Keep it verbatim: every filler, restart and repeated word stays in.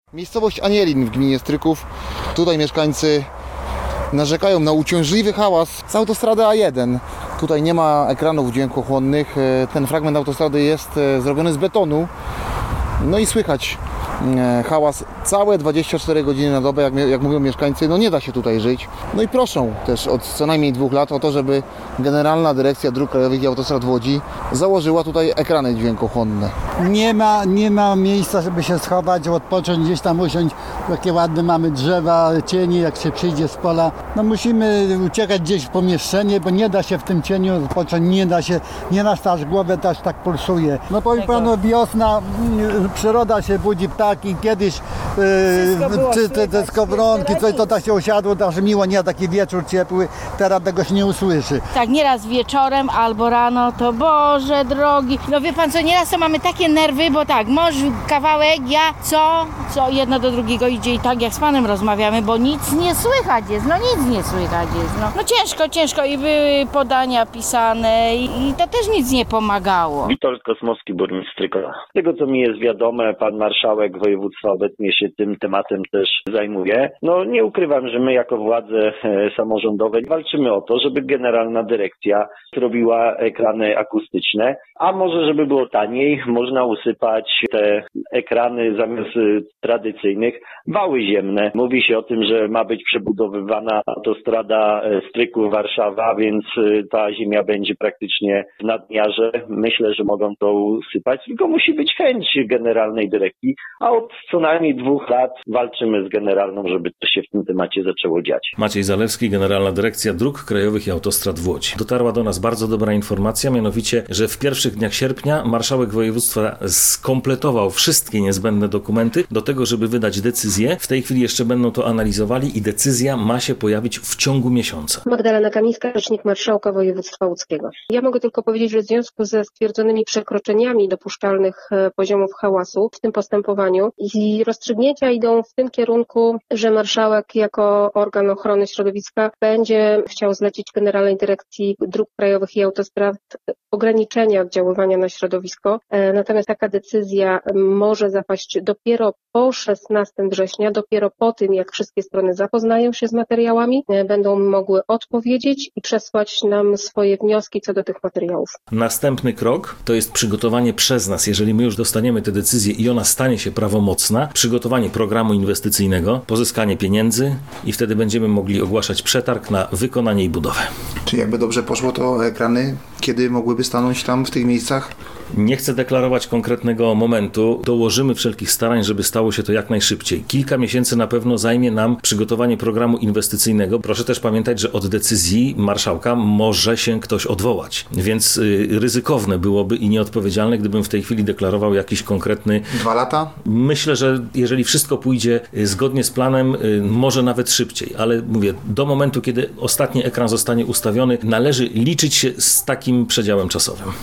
Miejscowość Anielin w gminie Stryków. Tutaj mieszkańcy narzekają na uciążliwy hałas z autostrady A jeden. Tutaj nie ma ekranów dźwiękochłonnych. Ten fragment autostrady jest zrobiony z betonu. No i słychać hałas całe dwadzieścia cztery godziny na dobę, jak, jak mówią mieszkańcy, no nie da się tutaj żyć. No i proszą też od co najmniej dwóch lat o to, żeby Generalna Dyrekcja Dróg Krajowych i Autostrad w Łodzi założyła tutaj ekrany dźwiękochłonne. Nie ma, nie ma miejsca, żeby się schować, odpocząć, gdzieś tam usiąść. Takie ładne mamy drzewa, cienie, jak się przyjdzie z pola. No musimy uciekać gdzieś w pomieszczenie, bo nie da się w tym cieniu odpocząć, nie da się, nie na aż głowę też tak pulsuje. No powiem panu, wiosna, przyroda się budzi, ptaki, kiedyś yy, czy te, te skowronki, coś to tak się osiadło, to aż miło, nie taki wieczór ciepły, teraz tego się nie usłyszy. Tak, nieraz wieczorem albo rano, to Boże drogi. No wie pan co, nieraz to mamy takie nerwy, bo tak, mąż kawałek, ja co, co jedno do drugiego idzie i tak jak z panem rozmawiamy, bo nic nie słychać jest, no nic nie słychać jest, no. No ciężko, ciężko i były podania pisane i, i to też nic nie pomagało. Witold Kosmowski, burmistrz Strykowa. Z tego co mi jest wiadome, pan marszałek województwa obecnie się tym tematem też zajmuje. No nie ukrywam, że my jako władze samorządowe walczymy o to, żeby Generalna Dyrekcja zrobiła ekrany akustyczne, a może żeby było taniej, można usypać te ekrany zamiast tradycyjnych wały ziemne. Mówi się o tym, że ma być przebudowywana autostrada Stryków-Warszawa, więc ta ziemia będzie praktycznie w nadmiarze. Myślę, że mogą to usypać, tylko musi być chęć Generalnej Dyrekcji, a od co najmniej dwóch lat walczymy z Generalną, żeby to się w tym temacie zaczęło dziać. Maciej Zalewski, Generalna Dyrekcja Dróg Krajowych i Autostrad w Łodzi. Dotarła do nas bardzo dobra informacja, mianowicie, że w pierwszych dniach sierpnia marszałek województwa skompletował wszystkie niezbędne dokumenty do tego, żeby wydać decyzję. W tej chwili jeszcze będą to analizowali i decyzja ma się pojawić w ciągu miesiąca. Magdalena Kamińska, rzecznik marszałka województwa łódzkiego. Ja mogę tylko powiedzieć, że w związku ze stwierdzonymi przekroczeniami dopuszczalnych poziomów hałasu w tym postępowaniu i rozstrzygnięcia idą w tym kierunku, że marszałek jako organ ochrony środowiska będzie chciał zlecić Generalnej Dyrekcji Dróg Krajowych i Autostrad ograniczenia oddziaływania na środowisko. Natomiast taka decyzja może zapaść dopiero po szesnastego września, dopiero po tym, jak wszystkie strony zapoznają się z materiałami, będą mogły odpowiedzieć i przesłać nam swoje wnioski co do tych materiałów. Następny krok to jest przygotowanie przez nas, jeżeli my już dostaniemy tę decyzję i ona stanie się prawomocna, przygotowanie programu inwestycyjnego, pozyskanie pieniędzy i wtedy będziemy mogli ogłaszać przetarg na wykonanie i budowę. Czy jakby dobrze poszło, to ekrany kiedy mogłyby stanąć tam w tych miejscach? Nie chcę deklarować konkretnego momentu. Dołożymy wszelkich starań, żeby stało się to jak najszybciej. Kilka miesięcy na pewno zajmie nam przygotowanie programu inwestycyjnego. Proszę też pamiętać, że od decyzji marszałka może się ktoś odwołać. Więc y, ryzykowne byłoby i nieodpowiedzialne, gdybym w tej chwili deklarował jakiś konkretny... Dwa lata? Myślę, że jeżeli wszystko pójdzie zgodnie z planem, y, może nawet szybciej. Ale mówię, do momentu, kiedy ostatni ekran zostanie ustawiony, należy liczyć się z takim przedziałem czasowym.